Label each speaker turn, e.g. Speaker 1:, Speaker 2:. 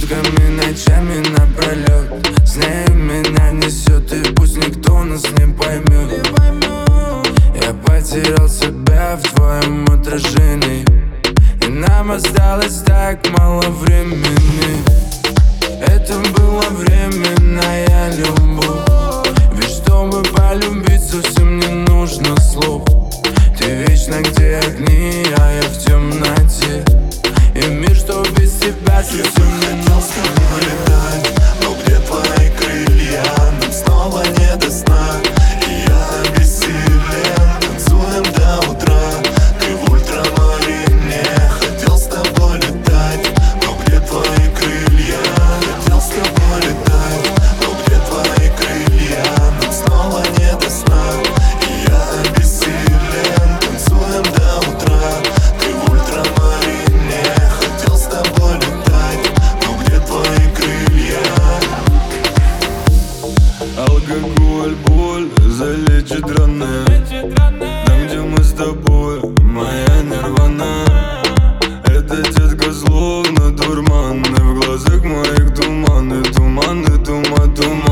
Speaker 1: Сутками, ночами напролет с ней меня несет, и пусть никто нас не поймет. Я потерял себя в твоем отражении, и нам осталось так мало времени. Это была временная любовь, ведь чтобы полюбить совсем не нужно слов. Ты вечно где огни, а я в темноте, и мир, что без тебя совсем не нужно.
Speaker 2: Летать, но где твои крылья? Нам снова не до сна, и я бессилен. Танцуем до утра, ты в ультрамарине. Хотел с тобой летать, но где твои крылья? Хотел с тобой летать, но где твои крылья? Нам снова не до сна, и я бессилен. Танцуем до утра, ты в ультрамарине. Хотел с тобой летать, но где твои крылья?
Speaker 1: Алкоголь, боль залечит раны, там, где мы с тобой, моя нирвана. Эта детка словно дурман, и в глазах моих туманы, туманы, туман, туман.